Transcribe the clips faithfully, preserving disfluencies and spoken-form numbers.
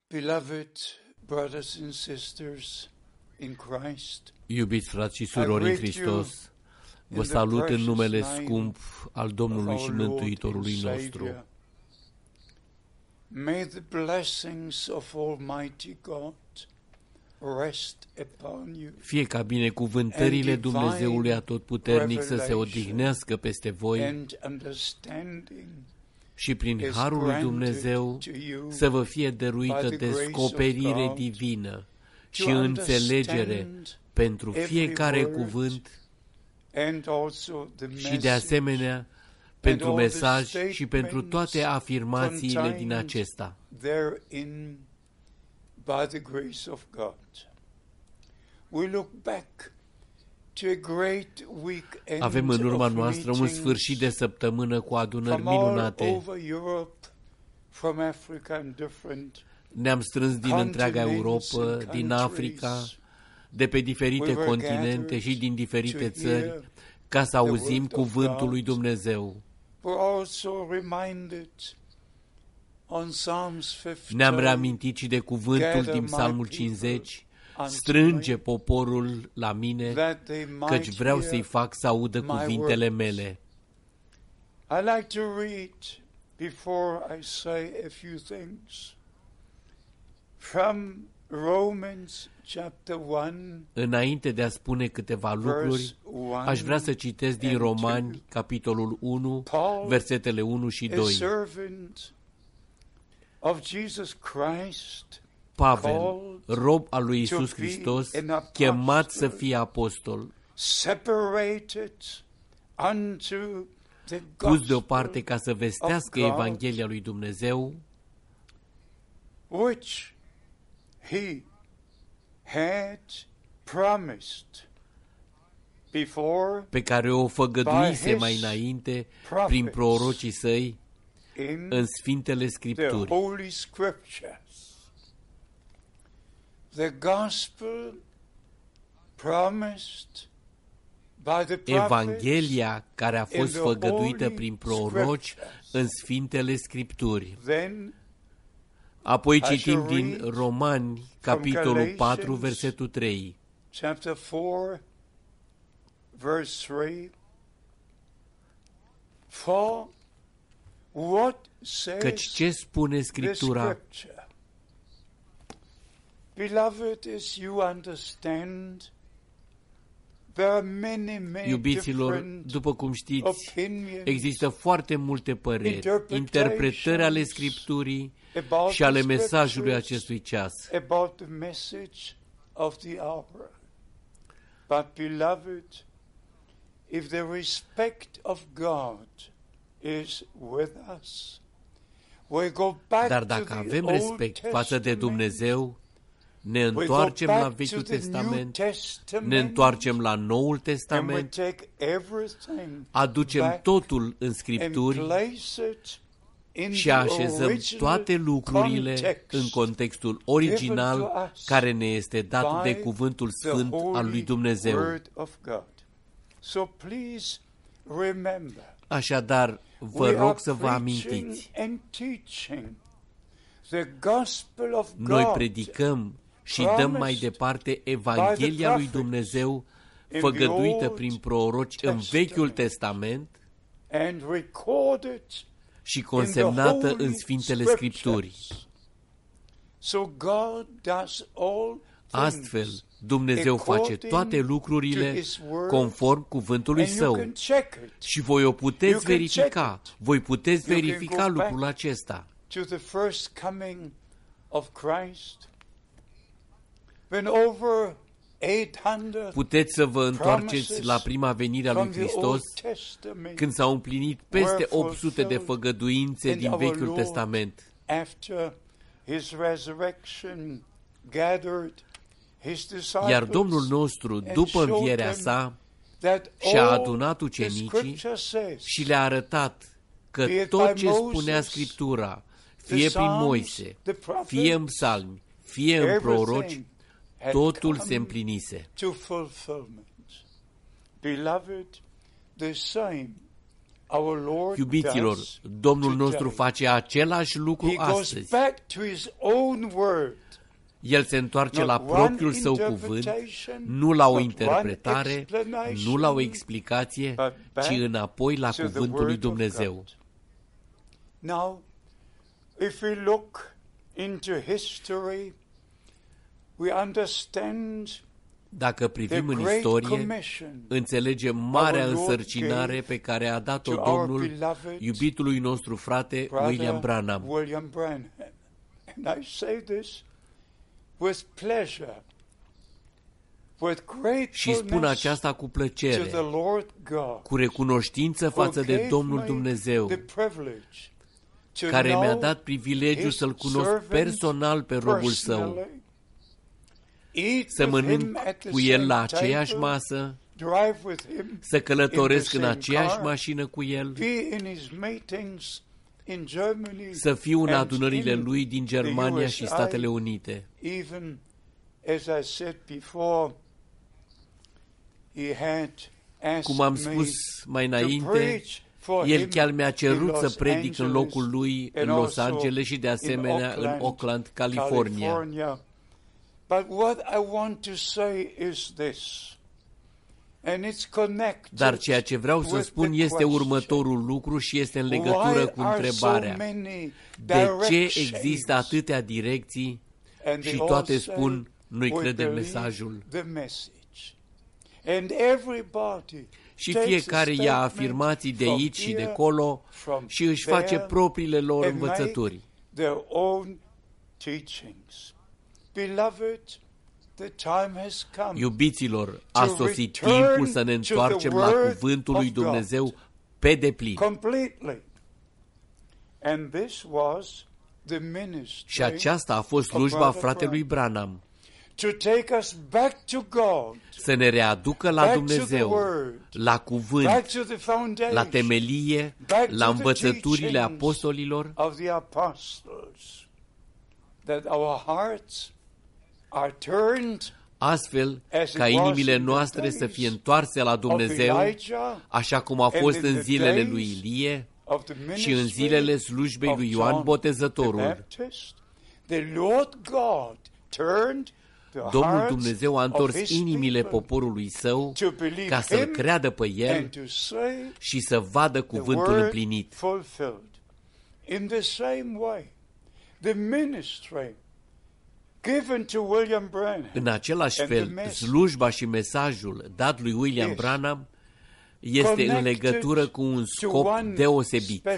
Beloved brothers and sisters in Christ, Iubiți frați și surori în Hristos, vă salut în numele scump al Domnului și Mântuitorului nostru. May the blessings of Almighty God rest upon you. Fie ca binecuvântările Dumnezeului Atotputernic să se odihnească peste voi și prin harul lui Dumnezeu să vă fie dăruită descoperire divină și înțelegere pentru fiecare cuvânt și de asemenea pentru mesaj și pentru toate afirmațiile din acesta. Avem în urma noastră un sfârșit de săptămână cu adunări minunate. Ne-am strâns din întreaga Europa, din Africa, de pe diferite continente și din diferite țări, ca să auzim cuvântul lui Dumnezeu. Ne-am reamintit și de cuvântul din Psalmul cincizeci, strânge poporul la mine, căci vreau să-i fac să audă cuvintele mele. Înainte de a spune câteva lucruri, aș vrea să citesc din Romani, capitolul unu, versetele unu și doi. Pavel, rob al lui Iisus Hristos, chemat să fie apostol, pus deoparte ca să vestească Evanghelia lui Dumnezeu, which he had promised before, pe care o făgăduise mai înainte prin prorocii săi în Sfintele Scripturi. The gospel promised by the prophets, Evanghelia care a fost făgăduită prin proroci în Sfintele Scripturi. Then apoi citim din Romani, capitolul patru, versetul trei. Chapter four, verse three. For what says Căci ce spune Scriptura? Beloved, as you understand, there are many, many Iubiților, după cum știți, există foarte multe păreri, interpretări ale Scripturii și ale mesajului acestui ceas. About the message of the hour. But beloved, if the respect of God is with us, we go back Dar dacă avem respect față de Dumnezeu, ne întoarcem la Vechiul Testament, ne întoarcem la Noul Testament, aducem totul în Scripturi și așezăm toate lucrurile în contextul original care ne este dat de Cuvântul Sfânt al lui Dumnezeu. Așadar, vă rog să vă amintiți, noi predicăm și dăm mai departe Evanghelia lui Dumnezeu făgăduită prin proroci în Vechiul Testament și consemnată în Sfintele Scripturi. Astfel, Dumnezeu face toate lucrurile conform cuvântului Său și voi o puteți verifica, voi puteți verifica lucrul acesta. Puteți să vă întoarceți la prima venire a lui Hristos, când s-au împlinit peste opt sute de făgăduințe din Vechiul Testament. Iar Domnul nostru, după învierea sa, și-a adunat ucenicii și le-a arătat că tot ce spunea Scriptura, fie prin Moise, fie în psalmi, fie în proroci, totul se împlinise. Iubiților, Domnul nostru face același lucru astăzi. El se întoarce la propriul său cuvânt, nu la o interpretare, nu la o explicație, ci înapoi la cuvântul lui Dumnezeu. Now, if we look into history, we understand. Dacă privim în istorie, înțelegem marea însărcinare pe care a dat-o Domnul iubitului nostru frate William Branham. Și spun aceasta cu plăcere, cu recunoștință față de Domnul Dumnezeu, care mi-a dat privilegiul să-L cunosc personal pe robul Său, să mănânc cu el la aceeași masă, să călătoresc în aceeași mașină cu el, să fiu în adunările lui din Germania și Statele Unite. Cum am spus mai înainte, el chiar mi-a cerut să predic în locul lui în Los Angeles și de asemenea în Oakland, California. But what I want to say is this, and it's connected. Dar ceea ce vreau să spun este următorul lucru și este în legătură cu întrebarea: de ce există atâtea direcții și toate spun, noi credem mesajul? Și fiecare ia afirmații de aici și de acolo și își face propriile lor învățături. Iubiților, a sosit timpul să ne întoarcem la cuvântul lui Dumnezeu pe deplin. Și aceasta a fost slujba fratelui Branham, să ne readucă la Dumnezeu, la cuvânt, la temelie, la învățăturile apostolilor, astfel ca inimile noastre să fie întoarse la Dumnezeu, așa cum a fost în zilele lui Ilie și în zilele slujbei lui Ioan Botezătorul. Domnul Dumnezeu a întors inimile poporului său ca să-L creadă pe El și să vadă cuvântul împlinit. În același fel, slujba și mesajul dat lui William Branham este în legătură cu un scop deosebit: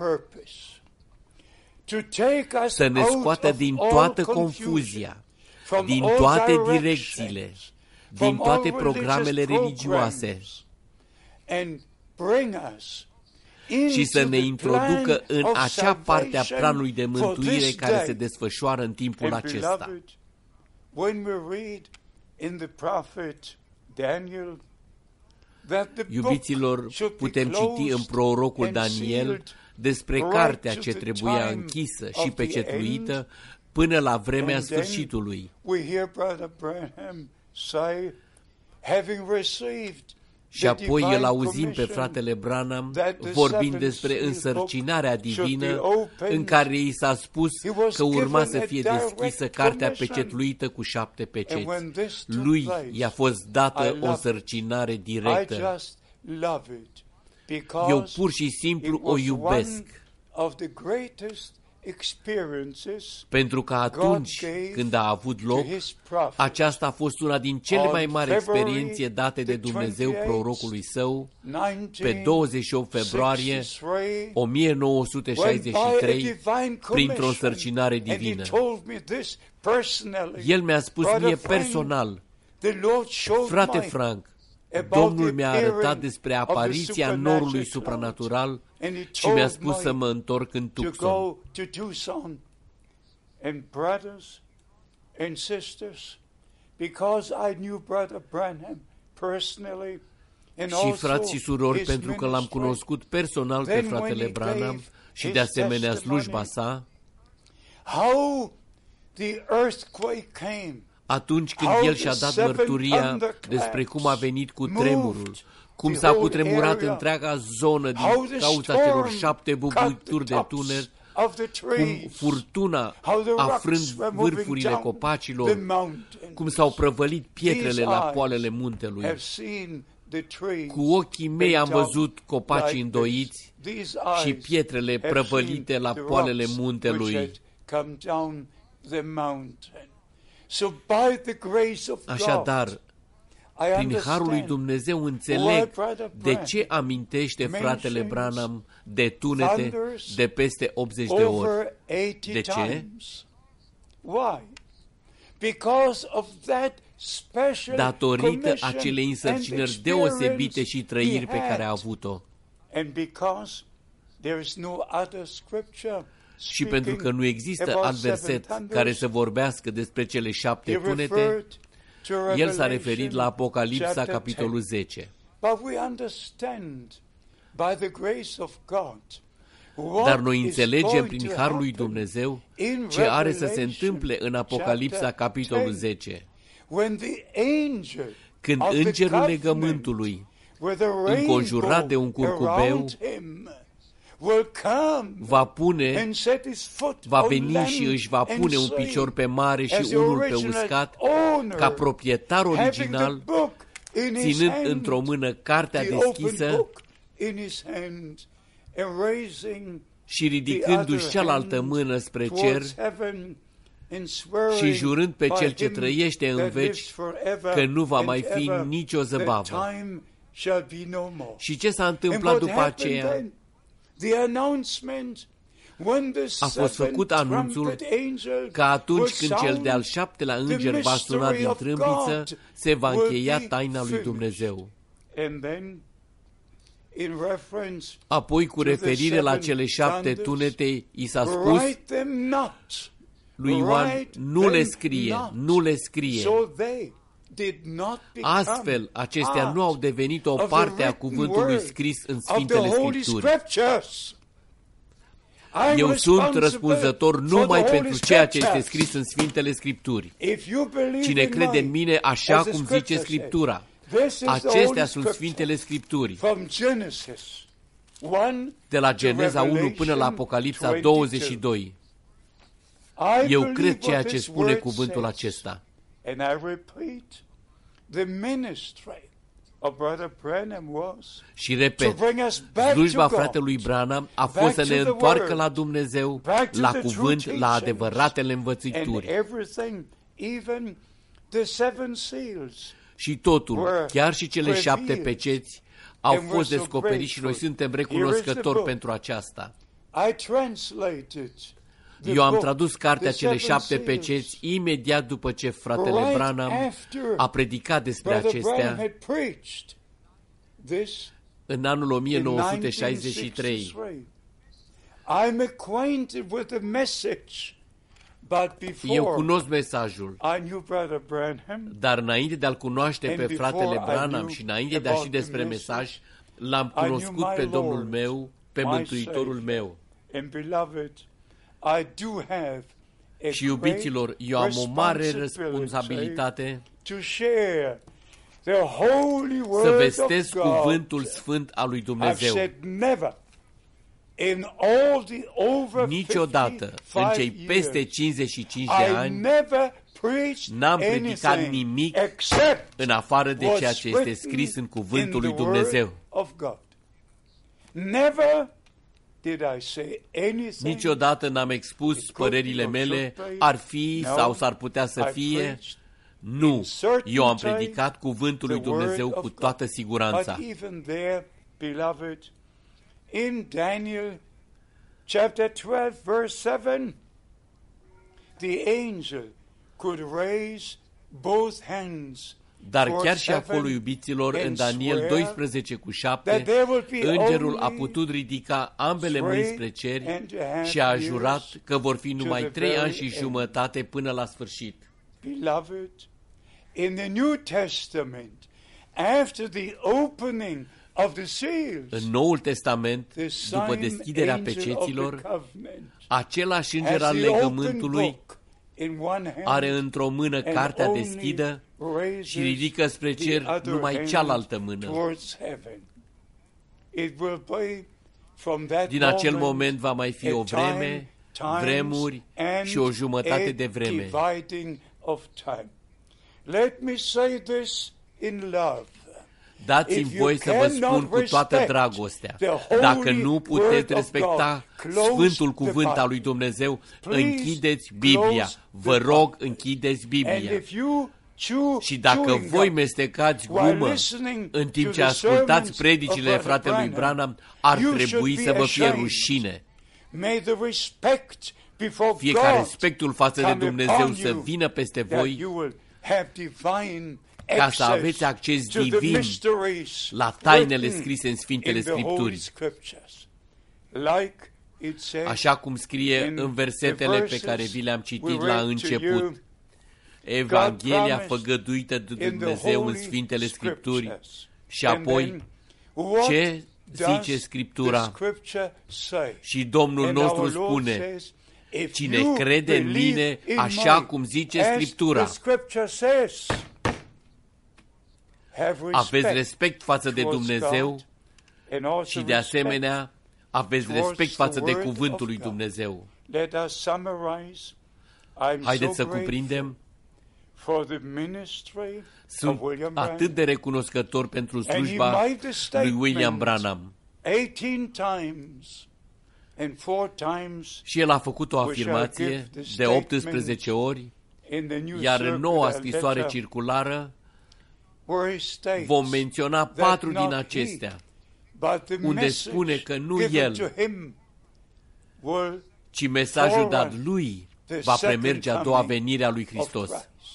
să ne scoată din toată confuzia, din toate direcțiile, din toate programele religioase și să ne introducă în acea parte a planului de mântuire care se desfășoară în timpul acesta. Iubiților, putem citi în prorocul Daniel despre cartea ce trebuia închisă și pecetluită până la vremea sfârșitului. Și apoi îl auzim pe fratele Branham vorbind despre însărcinarea divină în care i s-a spus că urma să fie deschisă cartea pecetluită cu șapte peceți. Lui i-a fost dată o însărcinare directă. Eu pur și simplu o iubesc, pentru că atunci când a avut loc, aceasta a fost una din cele mai mari experiențe date de Dumnezeu prorocului său pe douăzeci și opt februarie o mie nouă sute șaizeci și trei printr-o însărcinare divină. El mi-a spus mie personal: frate Frank, Domnul mi-a arătat despre apariția norului supranatural și mi-a spus să mă întorc în Tucson. Și frați și surori, pentru că l-am cunoscut personal pe fratele Branham și de asemenea slujba sa, atunci când el și-a dat mărturia despre cum a venit cu tremurul, cum s-a cutremurat întreaga zonă din cauza celor șapte bubuturi de tuner, cum furtuna a frânt vârfurile copacilor, cum s-au prăvălit pietrele la poalele muntelui. Cu ochii mei am văzut copacii îndoiți și pietrele prăvălite la poalele muntelui. Așadar, prin harul lui Dumnezeu înțeleg de ce amintește fratele Branham de tunete de peste optzeci de ori. De ce? Datorită acelei însărcinări deosebite și trăiri pe care a avut-o. Și pentru că nu există alt verset care să vorbească despre cele șapte tunete, el s-a referit la Apocalipsa, capitolul zece. Dar noi înțelegem prin harul lui Dumnezeu ce are să se întâmple în Apocalipsa, capitolul zece. Când îngerul legământului, înconjurat de un curcubeu, va pune, va veni și își va pune un picior pe mare și unul pe uscat, ca proprietar original, ținând într-o mână cartea deschisă și ridicându-și cealaltă mână spre cer și jurând pe cel ce trăiește în veci că nu va mai fi nicio zăbavă. Și ce s-a întâmplat după aceea? A fost făcut anunțul că atunci când cel de-al șaptelea înger va suna din trâmbiță, se va încheia taina lui Dumnezeu. Apoi, cu referire la cele șapte tunete, i s-a spus lui Ioan, nu le scrie, nu le scrie. Astfel, acestea nu au devenit o parte a cuvântului scris în Sfintele Scripturi. Eu sunt răspunzător numai pentru ceea ce este scris în Sfintele Scripturi. Cine crede în mine așa cum zice Scriptura, acestea sunt Sfintele Scripturi. De la Geneza unu până la Apocalipsa douăzeci și doi. Eu cred ceea ce spune cuvântul acesta. Și repet, slujba fratelui Branham a fost să ne întoarcă la Dumnezeu, la cuvânt, la adevăratele învățături. Și totul, chiar și cele șapte peceți, au fost descoperiți și noi suntem recunoscători pentru aceasta. Eu am tradus cartea Cele șapte peceți imediat după ce fratele Branham a predicat despre acestea în anul o mie nouă sute șaizeci și trei. Eu cunosc mesajul, dar înainte de a-l cunoaște pe fratele Branham și înainte de a ști despre mesaj, l-am cunoscut pe Domnul meu, pe Mântuitorul meu. Și, iubiților, eu am o mare responsabilitate să vestesc cuvântul sfânt al lui Dumnezeu. Niciodată, în cei peste cincizeci și cinci de ani, n-am predicat nimic în afară de ceea ce este scris în cuvântul lui Dumnezeu. Niciodată n-am expus părerile mele, ar fi sau s-ar putea să fie. Nu, eu am predicat cuvântul lui Dumnezeu cu toată siguranța. In Daniel chapter twelve verse seven, the angel could raise both hands. Dar chiar și acolo, iubiților, în Daniel doisprezece cu șapte, îngerul a putut ridica ambele mâini spre cer și a jurat că vor fi numai trei ani și jumătate până la sfârșit. Beloved, in the New Testament, after the opening of the seals, în Noul Testament, după deschiderea peceților, același înger al legământului are într-o mână cartea deschidă și ridică spre cer numai cealaltă mână. Din acel moment va mai fi o vreme, vremuri și o jumătate de vreme. Dați-mi voi să vă spun cu toată dragostea, dacă nu puteți respecta Sfântul Cuvânt al lui Dumnezeu, închideți Biblia. Vă rog, închideți Biblia. Și dacă voi mestecați gumă în timp ce ascultați predicile fratelui Branham, ar trebui să vă fie rușine. Fie ca respectul față de Dumnezeu să vină peste voi, ca să aveți acces divin la tainele scrise în Sfintele Scripturi. Așa cum scrie în versetele pe care vi le-am citit la început, Evanghelia făgăduită de Dumnezeu în Sfintele Scripturi. Și apoi, ce zice Scriptura? Și Domnul nostru spune, cine crede în mine, așa cum zice Scriptura. Aveți respect față de Dumnezeu și de asemenea aveți respect față de Cuvântul lui Dumnezeu. Haideți să cuprindem. Sunt atât de recunoscător pentru slujba lui William Branham. Și el a făcut o afirmație de optsprezece ori, iar în noua scrisoare circulară vom menționa patru din acestea, unde spune că nu el, ci mesajul dat lui va premerge a doua venire a lui Hristos.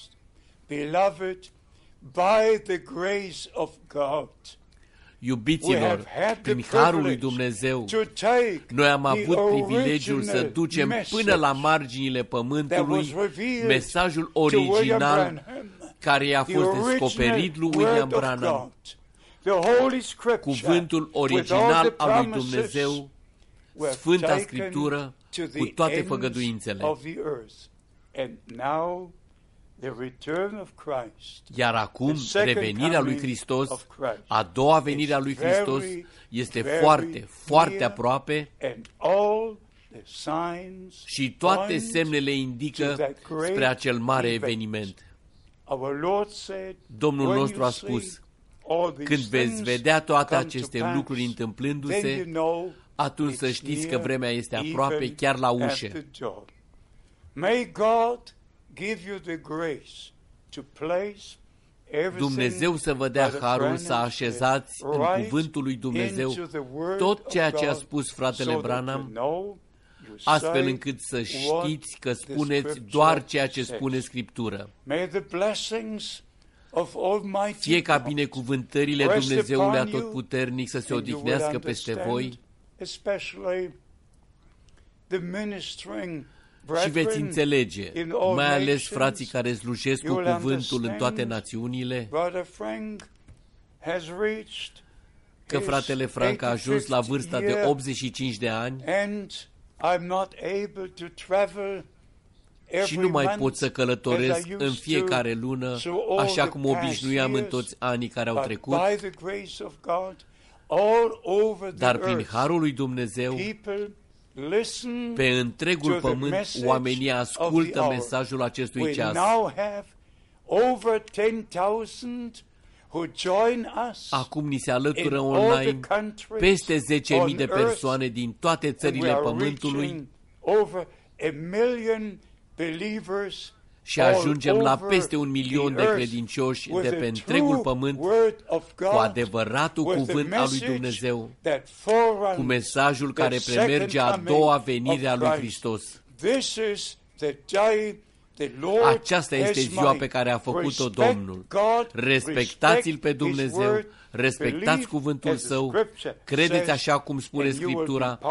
Iubiților, prin harul lui Dumnezeu, noi am avut privilegiul să ducem până la marginile pământului mesajul original care i-a fost descoperit lui William Branham, cuvântul original al lui Dumnezeu, Sfânta Scriptură, cu toate făgăduințele. Iar acum, revenirea lui Hristos, a doua venire a lui Hristos, este foarte, foarte aproape și toate semnele indică spre acel mare eveniment. Domnul nostru a spus, când veți vedea toate aceste lucruri întâmplându-se, atunci să știți că vremea este aproape, chiar la ușă. Dumnezeu să vă dea harul să așezați în cuvântul lui Dumnezeu tot ceea ce a spus fratele Branham, astfel încât să știți că spuneți doar ceea ce spune Scriptură. Fie ca binecuvântările Dumnezeului Atotputernic să se odihnească peste voi și veți înțelege, mai ales frații care slujesc cu cuvântul în toate națiunile, că fratele Frank a ajuns la vârsta de optzeci și cinci de ani și nu mai pot să călătoresc în fiecare lună, așa cum obișnuiam în toți anii care au trecut, dar prin harul lui Dumnezeu, pe întregul pământ, oamenii ascultă mesajul acestui ceas. Acum ni se alătură online peste zece mii de persoane din toate țările pământului și ajungem la peste un milion de credincioși de pe întregul pământ cu adevăratul cuvânt al lui Dumnezeu, cu mesajul care premerge a doua venire a lui Hristos. Aceasta este ziua pe care a făcut-o Domnul. Respectați-L pe Dumnezeu, respectați cuvântul Său, credeți așa cum spune Scriptura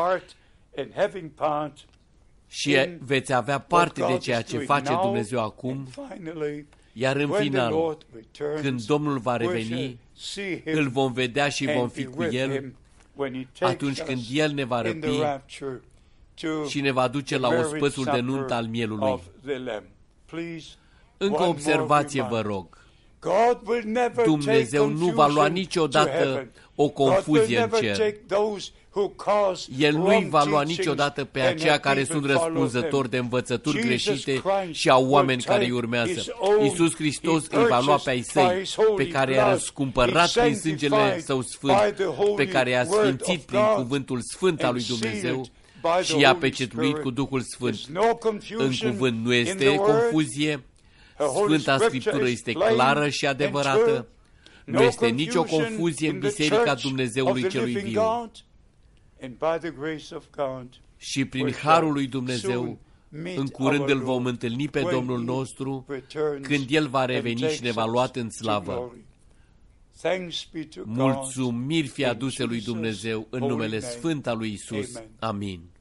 și veți avea parte de ceea ce face Dumnezeu acum, iar în final, când Domnul va reveni, îl vom vedea și vom fi cu El atunci când El ne va răpi și ne va duce la ospățul de nuntă al mielului. Încă o observație vă rog. Dumnezeu nu va lua niciodată o confuzie în cer. El nu-i va lua niciodată pe aceia care sunt răspunzători de învățături greșite și au oameni care îi urmează. Iisus Hristos îi va lua pe ai săi, pe care i-a răscumpărat prin sângele Său sfânt, pe care i-a sfințit prin cuvântul sfânt al lui Dumnezeu și i-a pecetluit cu Duhul Sfânt. În cuvânt nu este confuzie, Sfânta Scriptură este clară și adevărată, nu este nicio confuzie în Biserica Dumnezeului Celui Viu. Și prin harul lui Dumnezeu, în curând îl vom întâlni pe Domnul nostru, când El va reveni și ne va lua în slavă. Mulțumiri fie aduse lui Dumnezeu în numele sfânt al lui Iisus. Amin.